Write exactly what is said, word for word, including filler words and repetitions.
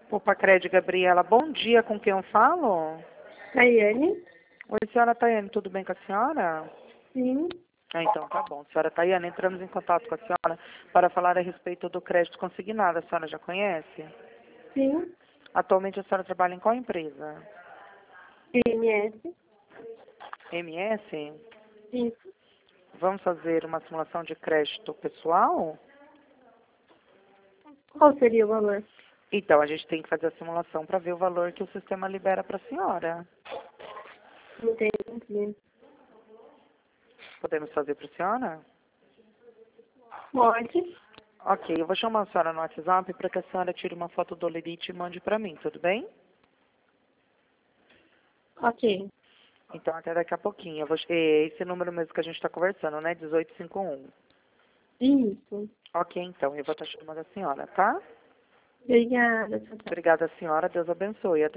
Opa, Cred, Gabriela, bom dia, com quem eu falo? Tayane? Oi, senhora Tayane, tudo bem com a senhora? Sim. Ah, então, tá bom. Senhora Tayane, entramos em contato com a senhora para falar a respeito do crédito consignado. A senhora já conhece? Sim. Atualmente a senhora trabalha em qual empresa? M S? M S? Isso. Vamos fazer uma simulação de crédito pessoal? Qual seria o valor? Então, a gente tem que fazer a simulação para ver o valor que o sistema libera para a senhora. Entendi. Podemos fazer para a senhora? Pode. Ok, eu vou chamar a senhora no WhatsApp para que a senhora tire uma foto do Lerite e mande para mim, tudo bem? Ok. Então, até daqui a pouquinho. Eu vou... É esse número mesmo que a gente está conversando, né? dezoito cinquenta e um. Isso. Ok, então. Eu vou estar chamando a senhora, tá? Obrigada. Tchau, tchau. Obrigada, senhora. Deus abençoe. Até